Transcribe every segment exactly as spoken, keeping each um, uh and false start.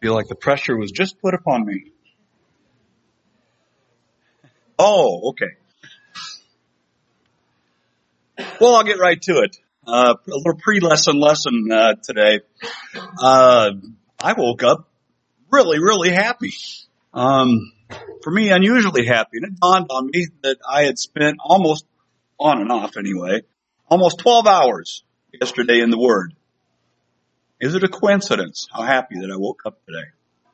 feel like the pressure was just put upon me. Oh, okay. Well, I'll get right to it. Uh, a little pre-lesson lesson uh, today. Uh, I woke up really, really happy. Um, for me, unusually happy. And it dawned on me that I had spent almost, on and off anyway, almost twelve hours yesterday in the Word. Is it a coincidence how happy that I woke up today?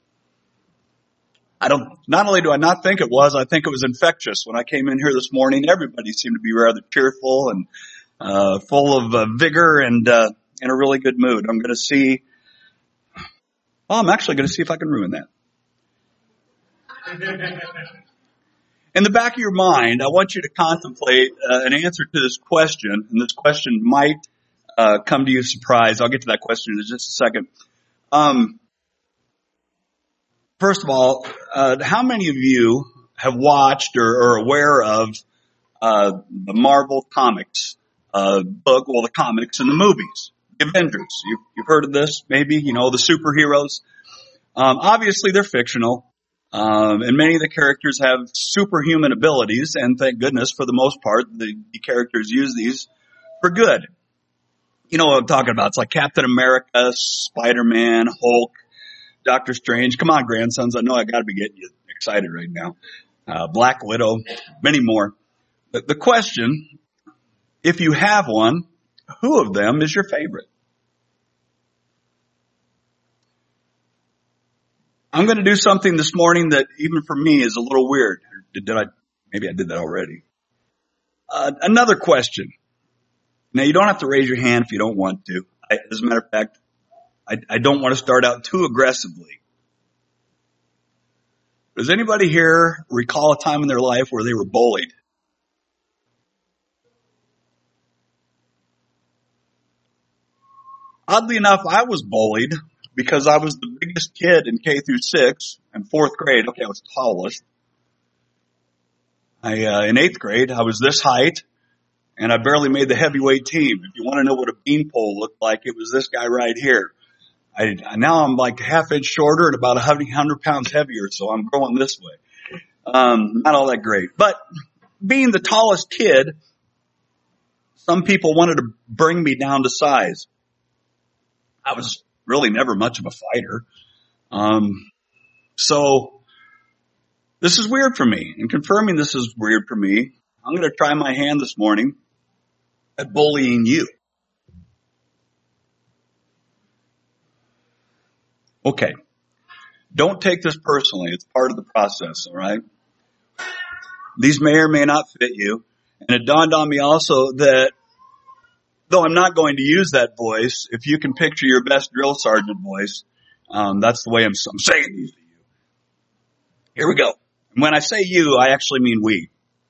I don't, not only do I not think it was, I think it was infectious. When I came in here this morning, everybody seemed to be rather cheerful and uh, full of uh, vigor and uh, in a really good mood. I'm going to see, well, I'm actually going to see if I can ruin that. In the back of your mind, I want you to contemplate uh, an answer to this question, and this question might uh, come to you as a surprise. I'll get to that question in just a second. Um, first of all, uh, how many of you have watched or are aware of uh, the Marvel Comics uh, book, well, the comics and the movies, the Avengers? You've, you've heard of this, maybe, you know, the superheroes. Um, obviously, they're fictional. Um, and many of the characters have superhuman abilities, and thank goodness, for the most part, the, the characters use these for good. You know what I'm talking about. It's like Captain America, Spider-Man, Hulk, Doctor Strange. Come on, grandsons. I know I got to be getting you excited right now. Uh, Black Widow, many more. The, the question, if you have one, who of them is your favorite? I'm going to do something this morning that even for me is a little weird. Did, did I? Maybe I did that already. Uh, another question. Now, you don't have to raise your hand if you don't want to. I, as a matter of fact, I, I don't want to start out too aggressively. Does anybody here recall a time in their life where they were bullied? Oddly enough, I was bullied because I was the biggest kid in K through six and fourth grade. Okay, I was tallest. I, uh, in eighth grade, I was this height, and I barely made the heavyweight team. If you want to know what a beanpole looked like, it was this guy right here. I, now I'm like a half inch shorter and about a hundred pounds heavier, so I'm growing this way. Um, not all that great. But being the tallest kid, some people wanted to bring me down to size. I was really never much of a fighter. Um, so this is weird for me. And confirming this is weird for me, I'm going to try my hand this morning at bullying you. Okay. Don't take this personally. It's part of the process, all right? These may or may not fit you. And it dawned on me also that though I'm not going to use that voice, if you can picture your best drill sergeant voice, um, that's the way I'm, I'm saying these to you. Here we go. And when I say you, I actually mean we.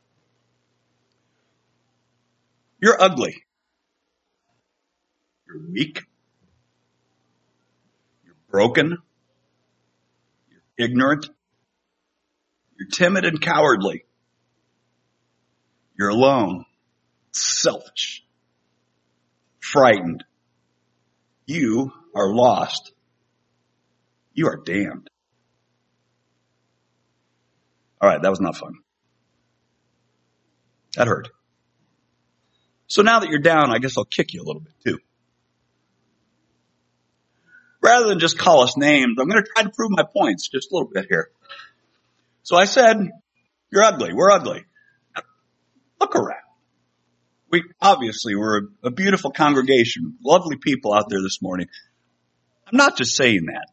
You're ugly. You're weak. You're broken. You're ignorant. You're timid and cowardly. You're alone. Selfish. Frightened. You are lost. You are damned. All right, that was not fun. That hurt. So now that you're down, I guess I'll kick you a little bit too. Rather than just call us names, I'm going to try to prove my points just a little bit here. So I said, you're ugly. We're ugly. Look around. We obviously we're a, a beautiful congregation, lovely people out there this morning. I'm not just saying that.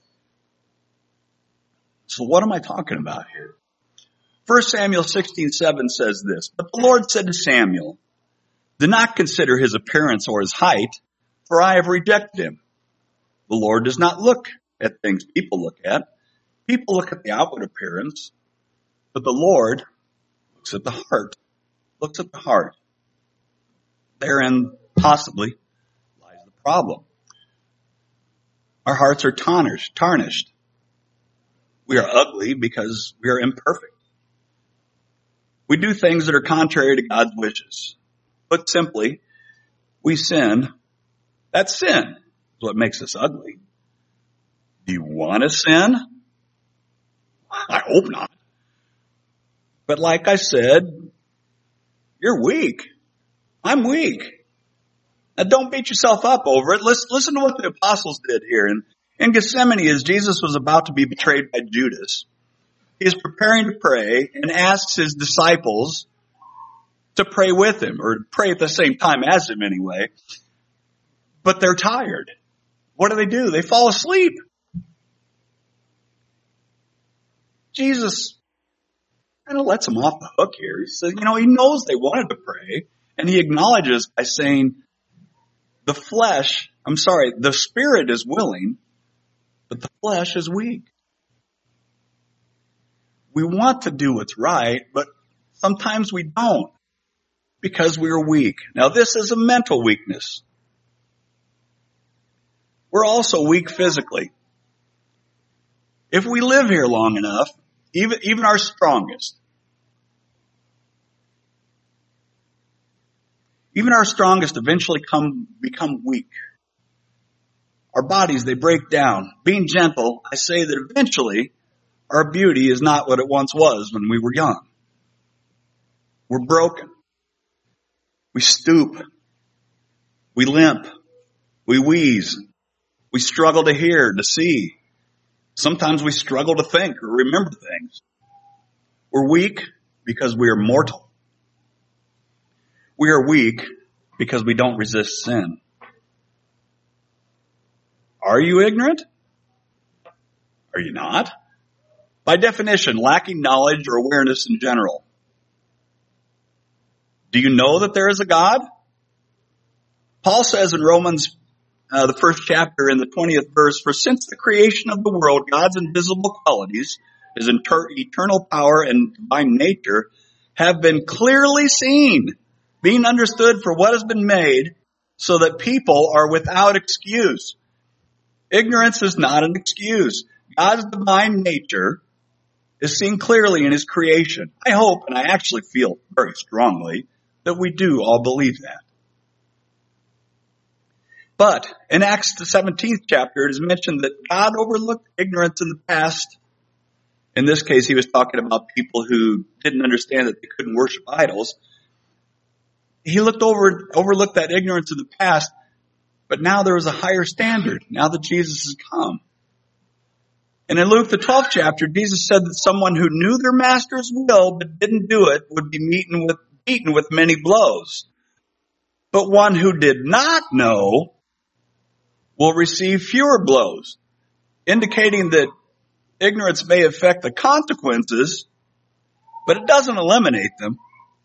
So what am I talking about here? First Samuel sixteen seven says this, but the Lord said to Samuel, do not consider his appearance or his height, for I have rejected him. The Lord does not look at things people look at. People look at the outward appearance, but the Lord looks at the heart, looks at the heart. Therein possibly lies the problem. Our hearts are tarnished, tarnished. We are ugly because we are imperfect. We do things that are contrary to God's wishes. Put simply, we sin. That's sin. That's what makes us ugly. Do you want to sin? I hope not. But like I said, you're weak. I'm weak. Now don't beat yourself up over it. Listen, listen to what the apostles did here. In, in Gethsemane, as Jesus was about to be betrayed by Judas, he is preparing to pray and asks his disciples to pray with him, or pray at the same time as him anyway. But they're tired. What do they do? They fall asleep. Jesus kind of lets them off the hook here. He says, you know, he knows they wanted to pray, and he acknowledges by saying, the flesh, I'm sorry, the spirit is willing, but the flesh is weak. We want to do what's right, but sometimes we don't because we are weak. Now, this is a mental weakness. We're also weak physically. If we live here long enough, even, even our strongest, even our strongest eventually come, become weak. Our bodies, they break down. Being gentle, I say that eventually our beauty is not what it once was when we were young. We're broken. We stoop. We limp. We wheeze. We struggle to hear, to see. Sometimes we struggle to think or remember things. We're weak because we are mortal. We are weak because we don't resist sin. Are you ignorant? Are you not? By definition, lacking knowledge or awareness in general. Do you know that there is a God? Paul says in Romans, uh, the first chapter in the twentieth verse, for since the creation of the world, God's invisible qualities, his inter- eternal power and divine nature, have been clearly seen, being understood for what has been made, so that people are without excuse. Ignorance is not an excuse. God's divine nature is seen clearly in his creation. I hope, and I actually feel very strongly, that we do all believe that. But in Acts the seventeenth chapter, it is mentioned that God overlooked ignorance in the past. In this case, he was talking about people who didn't understand that they couldn't worship idols. He looked over, overlooked that ignorance in the past, but now there is a higher standard, now that Jesus has come. And in Luke the twelfth chapter, Jesus said that someone who knew their master's will but didn't do it would be beaten with, beaten with many blows. But one who did not know will receive fewer blows, indicating that ignorance may affect the consequences, but it doesn't eliminate them.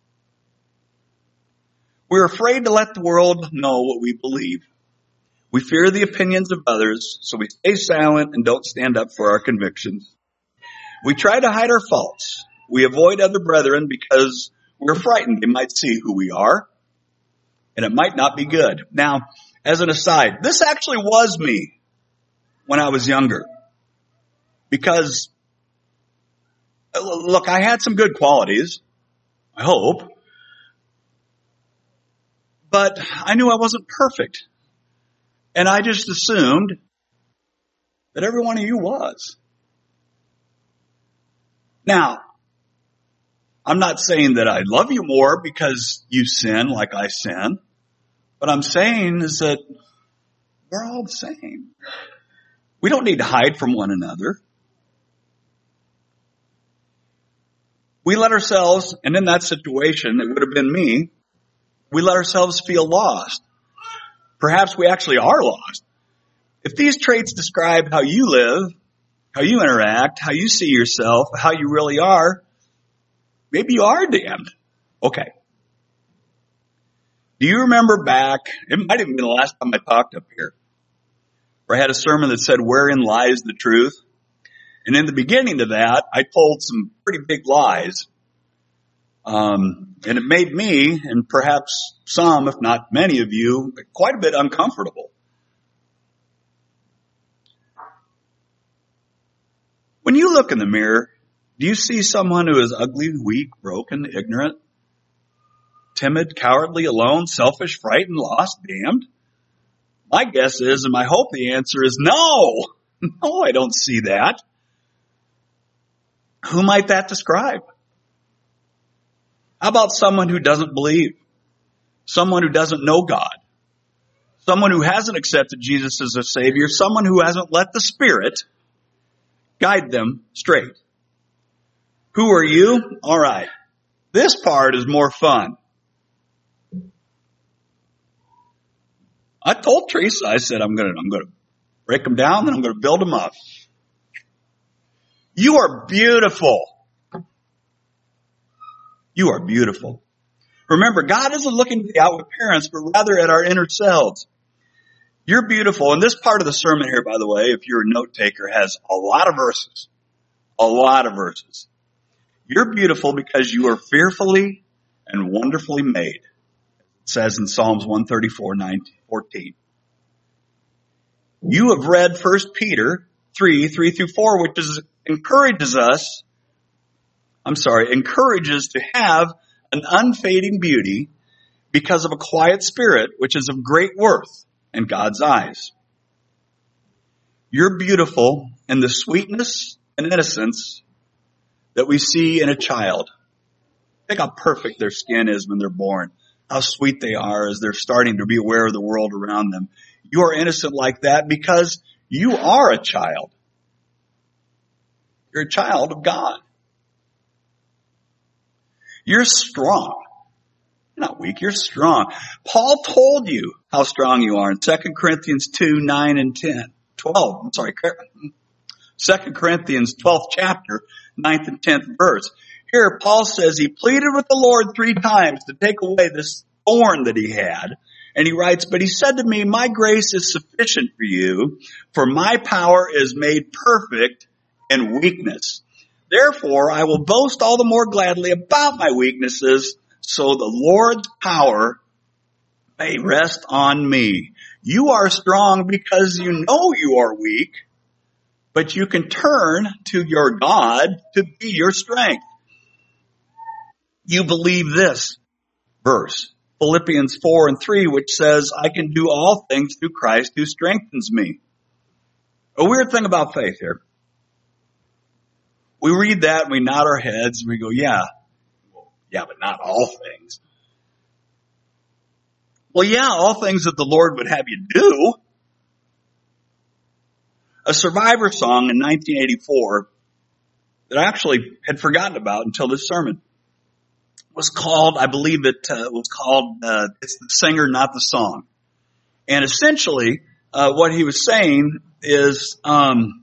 We're afraid to let the world know what we believe. We fear the opinions of others, so we stay silent and don't stand up for our convictions. We try to hide our faults. We avoid other brethren because we're frightened they might see who we are, and it might not be good. Now, as an aside, this actually was me when I was younger. Because, look, I had some good qualities, I hope, but I knew I wasn't perfect. And I just assumed that every one of you was. Now, I'm not saying that I love you more because you sin like I sin. What I'm saying is that we're all the same. We don't need to hide from one another. We let ourselves, and in that situation, it would have been me, we let ourselves feel lost. Perhaps we actually are lost. If these traits describe how you live, how you interact, how you see yourself, how you really are, maybe you are damned. Okay. Do you remember back, it might have been the last time I talked up here, where I had a sermon that said, wherein lies the truth? And in the beginning of that, I told some pretty big lies. Um, and it made me, and perhaps some, if not many of you, quite a bit uncomfortable. When you look in the mirror, do you see someone who is ugly, weak, broken, ignorant, timid, cowardly, alone, selfish, frightened, lost, damned? My guess is, and my hope the answer is no. No, I don't see that. Who might that describe? How about someone who doesn't believe? Someone who doesn't know God? Someone who hasn't accepted Jesus as a Savior? Someone who hasn't let the Spirit guide them straight? Who are you? All right. This part is more fun. I told Teresa, I said, I'm going to, I'm going to break them down and I'm going to build them up. You are beautiful. You are beautiful. Remember, God isn't looking at the outward appearance, but rather at our inner selves. You're beautiful. And this part of the sermon here, by the way, if you're a note taker, has a lot of verses. A lot of verses. You're beautiful because you are fearfully and wonderfully made. It says in Psalms one thirty-four, nine, fourteen. You have read First Peter three, three through four, which is, encourages us, I'm sorry, encourages to have an unfading beauty because of a quiet spirit, which is of great worth in God's eyes. You're beautiful in the sweetness and innocence that we see in a child. Think how perfect their skin is when they're born. How sweet they are as they're starting to be aware of the world around them. You are innocent like that because you are a child. You're a child of God. You're strong. You're not weak, you're strong. Paul told you how strong you are in Second Corinthians two, nine and ten. twelve, I'm sorry, Second Corinthians twelfth chapter, ninth and tenth verse. Here, Paul says he pleaded with the Lord three times to take away this thorn that he had. And he writes, but he said to me, my grace is sufficient for you, for my power is made perfect in weakness. Therefore, I will boast all the more gladly about my weaknesses, so the Lord's power may rest on me. You are strong because you know you are weak, but you can turn to your God to be your strength. You believe this verse, Philippians four and three, which says, I can do all things through Christ who strengthens me. A weird thing about faith here. We read that and we nod our heads and we go, yeah, well, yeah, but not all things. Well, yeah, all things that the Lord would have you do. A Survivor song in nineteen eighty-four that I actually had forgotten about until this sermon was called, I believe it uh, was called, uh, It's the Singer, Not the Song. And essentially, uh, what he was saying is, um,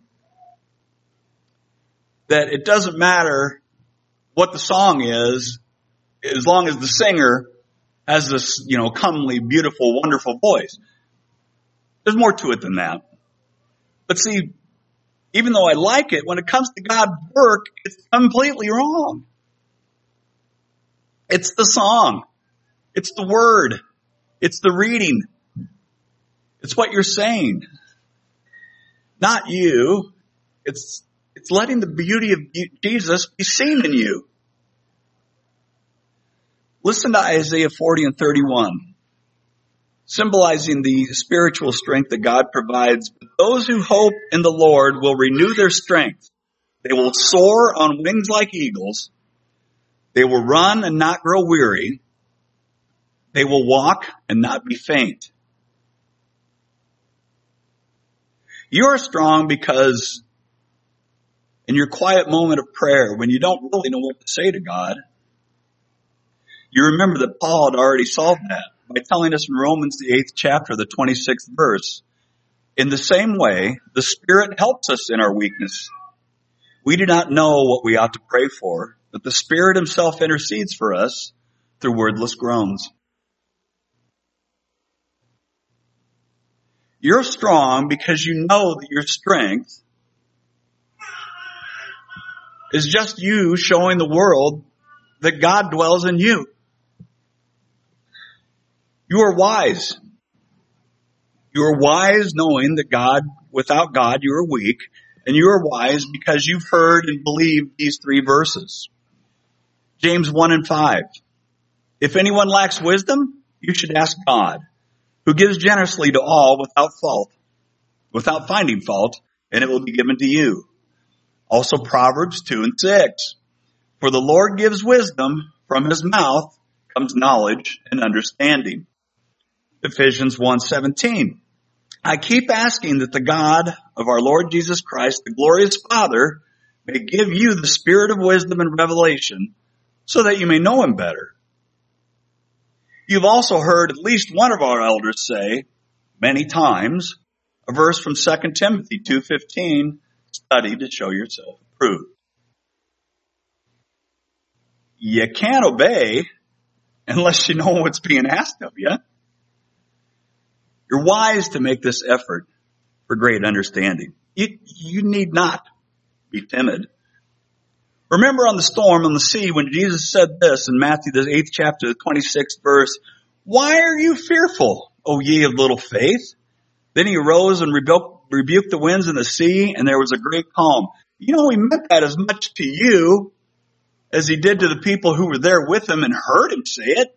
that it doesn't matter what the song is, as long as the singer has this, you know, comely, beautiful, wonderful voice. There's more to it than that. But see, even though I like it, when it comes to God's work, it's completely wrong. It's the song. It's the word. It's the reading. It's what you're saying. Not you. It's It's letting the beauty of Jesus be seen in you. Listen to Isaiah forty and thirty-one, symbolizing the spiritual strength that God provides. But those who hope in the Lord will renew their strength. They will soar on wings like eagles. They will run and not grow weary. They will walk and not be faint. You are strong because in your quiet moment of prayer, when you don't really know what to say to God, you remember that Paul had already solved that by telling us in Romans, the eighth chapter, the twenty-sixth verse, in the same way, the Spirit helps us in our weakness. We do not know what we ought to pray for, but the Spirit himself intercedes for us through wordless groans. You're strong because you know that your strength is just you showing the world that God dwells in you. You are wise. You are wise knowing that God, without God, you are weak. And you are wise because you've heard and believed these three verses. James one and five. If anyone lacks wisdom, you should ask God, who gives generously to all without fault, without finding fault, and it will be given to you. Also Proverbs two and six. For the Lord gives wisdom, from his mouth comes knowledge and understanding. Ephesians one seventeen. I keep asking that the God of our Lord Jesus Christ, the glorious Father, may give you the spirit of wisdom and revelation so that you may know him better. You've also heard at least one of our elders say many times a verse from Second Timothy two fifteen, study to show yourself approved. You can't obey unless you know what's being asked of you. You're wise to make this effort for great understanding. You, you need not be timid. Remember on the storm on the sea when Jesus said this in Matthew, the eighth chapter, the twenty-sixth verse, why are you fearful, O ye of little faith? Then he arose and rebuked, rebuked the winds and the sea, and there was a great calm. You know, he meant that as much to you as he did to the people who were there with him and heard him say it.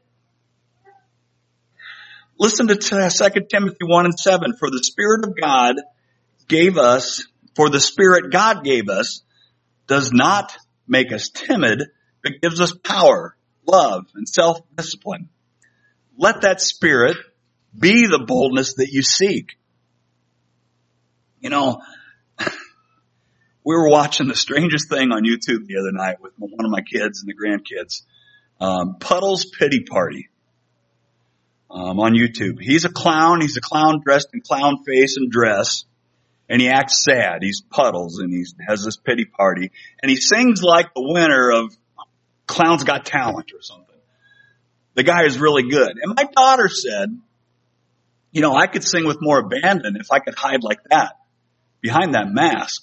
Listen to Second Timothy one and seven. For the Spirit of God gave us, for the Spirit God gave us does not make us timid, but gives us power, love, and self-discipline. Let that Spirit be the boldness that you seek. You know, we were watching the strangest thing on YouTube the other night with one of my kids and the grandkids. Um, Puddle's Pity Party. Um, on YouTube. He's a clown. He's a clown dressed in clown face and dress. And he acts sad. He's Puddles and he has this pity party. And he sings like the winner of Clown's Got Talent or something. The guy is really good. And my daughter said, you know, I could sing with more abandon if I could hide like that behind that mask.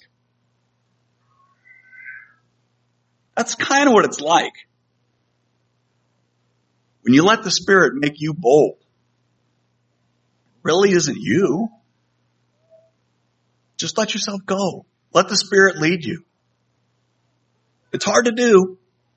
That's kind of what it's like. When you let the Spirit make you bold, it really isn't you. Just let yourself go. Let the Spirit lead you. It's hard to do,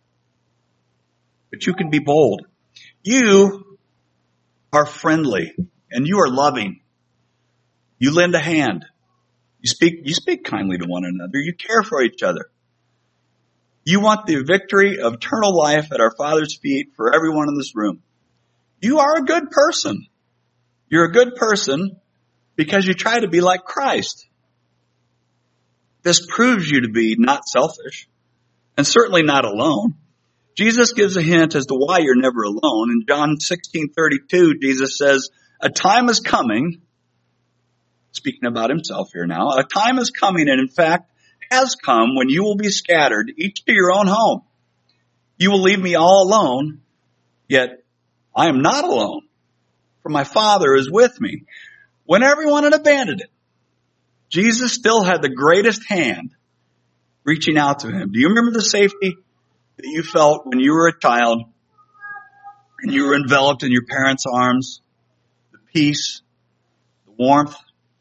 but you can be bold. You are friendly and you are loving. You lend a hand. You speak, you speak kindly to one another. You care for each other. You want the victory of eternal life at our Father's feet for everyone in this room. You are a good person. You're a good person because you try to be like Christ. This proves you to be not selfish and certainly not alone. Jesus gives a hint as to why you're never alone. In John sixteen thirty-two, Jesus says, a time is coming, speaking about himself here now, a time is coming, and in fact, has come when you will be scattered, each to your own home. You will leave me all alone, yet I am not alone, for my Father is with me. When everyone had abandoned it, Jesus still had the greatest hand reaching out to him. Do you remember the safety that you felt when you were a child and you were enveloped in your parents' arms? The peace, the warmth.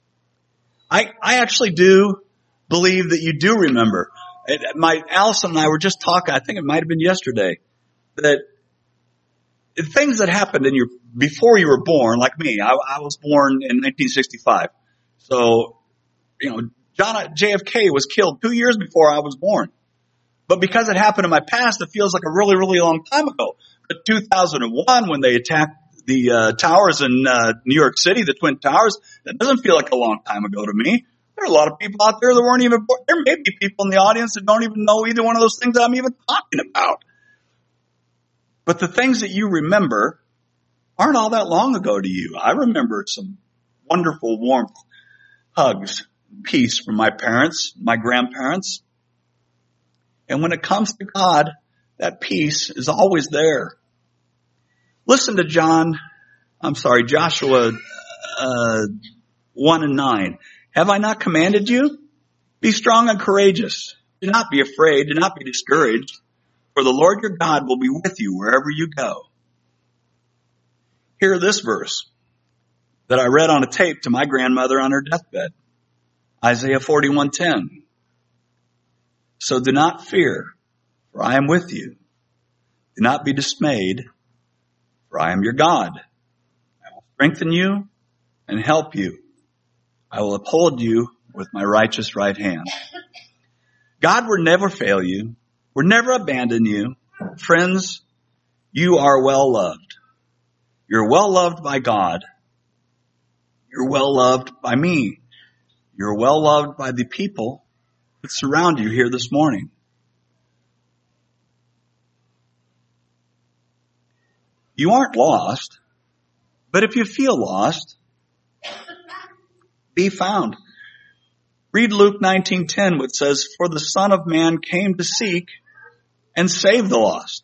I, I actually do believe that you do remember. It, my Allison and I were just talking, I think it might have been yesterday, that things that happened in your before you were born, like me, I, I was born in nineteen sixty-five. So, you know, John J F K was killed two years before I was born. But because it happened in my past, it feels like a really, really long time ago. But two thousand one, when they attacked the uh, towers in uh, New York City, the Twin Towers, that doesn't feel like a long time ago to me. There are a lot of people out there that weren't even born. There may be people in the audience that don't even know either one of those things I'm even talking about. But the things that you remember aren't all that long ago to you. I remember some wonderful warmth, hugs, peace from my parents, my grandparents. And when it comes to God, that peace is always there. Listen to John, I'm sorry, Joshua uh, one and nine. Have I not commanded you? Be strong and courageous. Do not be afraid. Do not be discouraged. For the Lord your God will be with you wherever you go. Hear this verse that I read on a tape to my grandmother on her deathbed. Isaiah forty-one ten. So do not fear, for I am with you. Do not be dismayed, for I am your God. I will strengthen you and help you. I will uphold you with my righteous right hand. God will never fail you, will never abandon you. Friends, you are well loved. You're well loved by God. You're well loved by me. You're well loved by the people that surround you here this morning. You aren't lost, but if you feel lost, be found. Read Luke nineteen ten, which says, "For the Son of Man came to seek and save the lost."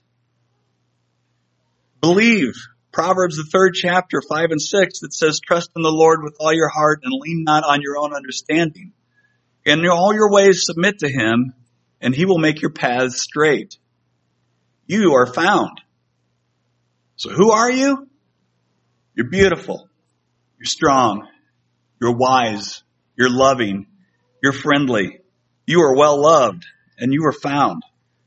Believe Proverbs, the third chapter, five and six, that says, "Trust in the Lord with all your heart and lean not on your own understanding. In all your ways submit to him, and he will make your paths straight." You are found. So who are you? You're beautiful. You're strong. You're wise. You're loving. You're friendly. You are well loved, and you are found.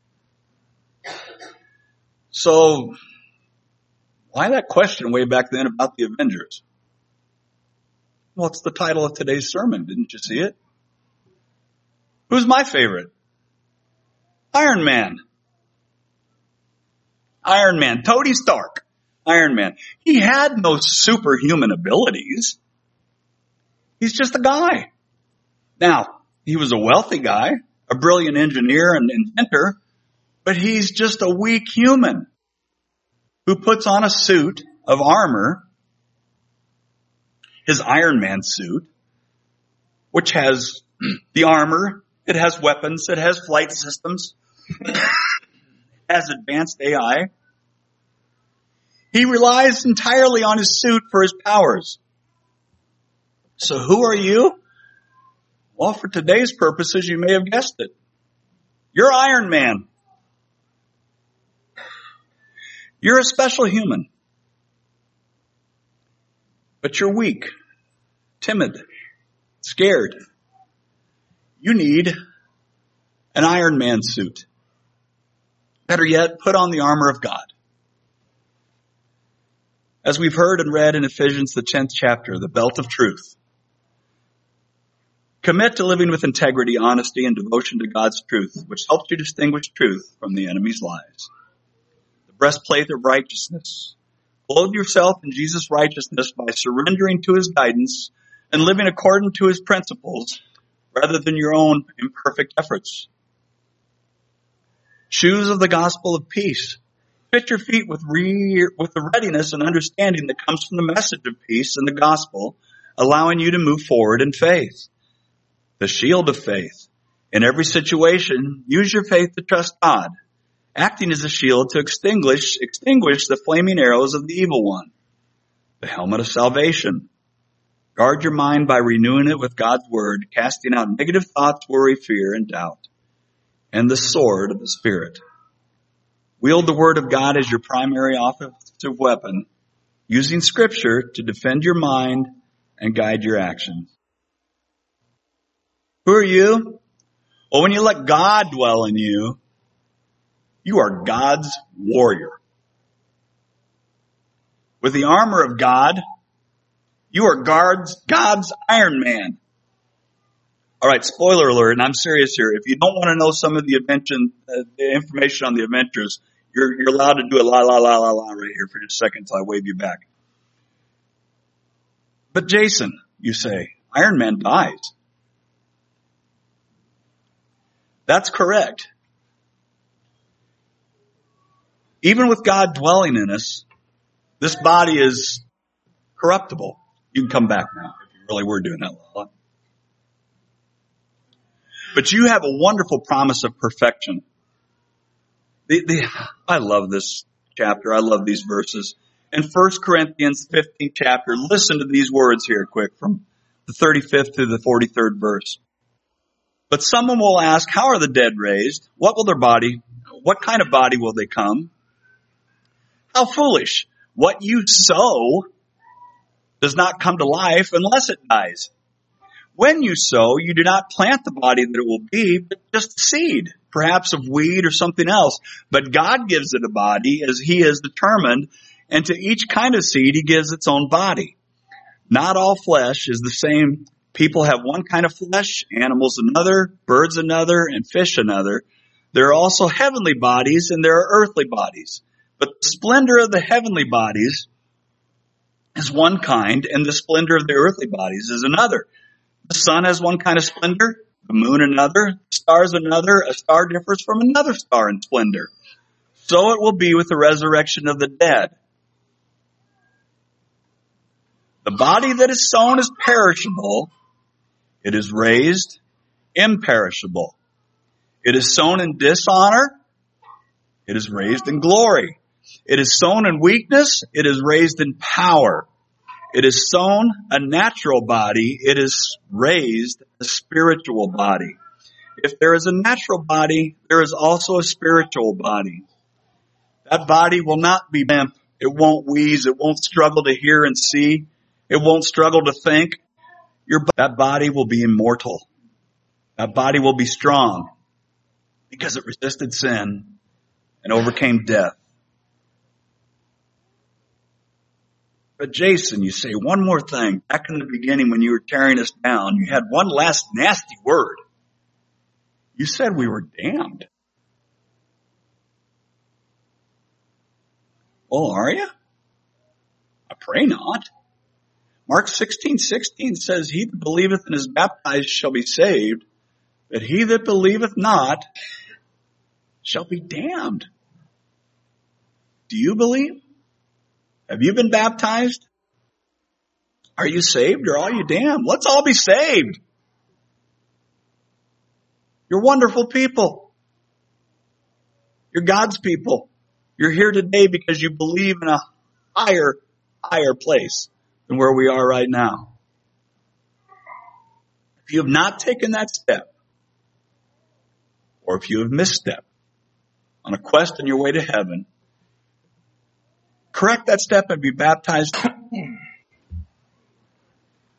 So, why that question way back then about the Avengers? Well, it's the title of today's sermon. Didn't you see it? Who's my favorite? Iron Man. Iron Man. Tony Stark. Iron Man. He had no superhuman abilities. He's just a guy. Now, he was a wealthy guy, a brilliant engineer and inventor, but he's just a weak human who puts on a suit of armor, his Iron Man suit, which has the armor, it has weapons, it has flight systems, it has advanced A I. He relies entirely on his suit for his powers. So who are you? Well, for today's purposes, you may have guessed it. You're Iron Man. You're a special human. But you're weak, timid, scared. You need an Iron Man suit. Better yet, put on the armor of God. As we've heard and read in Ephesians, the tenth chapter, the belt of truth. Commit to living with integrity, honesty, and devotion to God's truth, which helps you distinguish truth from the enemy's lies. The breastplate of righteousness. Clothe yourself in Jesus' righteousness by surrendering to his guidance and living according to his principles rather than your own imperfect efforts. Shoes of the gospel of peace. Fit your feet with, re- with the readiness and understanding that comes from the message of peace and the gospel, allowing you to move forward in faith. The shield of faith. In every situation, use your faith to trust God, acting as a shield to extinguish, extinguish the flaming arrows of the evil one. The helmet of salvation. Guard your mind by renewing it with God's word, casting out negative thoughts, worry, fear, and doubt. And the sword of the Spirit. Wield the word of God as your primary offensive weapon, using scripture to defend your mind and guide your actions. Who are you? Well, when you let God dwell in you, you are God's warrior. With the armor of God, you are God's, God's Iron Man. All right, spoiler alert, and I'm serious here. If you don't want to know some of the, invention, uh, the information on the Avengers, you're, you're allowed to do a la la la la la right here for just a second until I wave you back. But Jason, you say, Iron Man dies. That's correct. Even with God dwelling in us, this body is corruptible. You can come back now if you really were doing that, Lala. But you have a wonderful promise of perfection. The, the, I love this chapter. I love these verses. In First Corinthians fifteenth chapter, listen to these words here quick from the thirty-fifth to the forty-third verse. But someone will ask, how are the dead raised? What will their body, what kind of body will they come? How foolish. What you sow does not come to life unless it dies. When you sow, you do not plant the body that it will be, but just the seed, perhaps of weed or something else. But God gives it a body as he has determined, and to each kind of seed he gives its own body. Not all flesh is the same People have one kind of flesh, animals another, birds another, and fish another. There are also heavenly bodies and there are earthly bodies. But the splendor of the heavenly bodies is one kind, and the splendor of the earthly bodies is another. The sun has one kind of splendor, the moon another, the stars another. A star differs from another star in splendor. So it will be with the resurrection of the dead. The body that is sown is perishable. It is raised imperishable. It is sown in dishonor. It is raised in glory. It is sown in weakness. It is raised in power. It is sown a natural body. It is raised a spiritual body. If there is a natural body, there is also a spiritual body. That body will not be limp. It won't wheeze. It won't struggle to hear and see. It won't struggle to think. Your, that body will be immortal. That body will be strong because it resisted sin and overcame death. But Jason, you say one more thing. Back in the beginning when you were tearing us down, you had one last nasty word. You said we were damned. Well, are you? I pray not. Mark sixteen sixteen says, he that believeth and is baptized shall be saved, but he that believeth not shall be damned. Do you believe? Have you been baptized? Are you saved or are you damned? Let's all be saved. You're wonderful people. You're God's people. You're here today because you believe in a higher, higher place than where we are right now. If you have not taken that step, or if you have misstepped on a quest on your way to heaven, correct that step and be baptized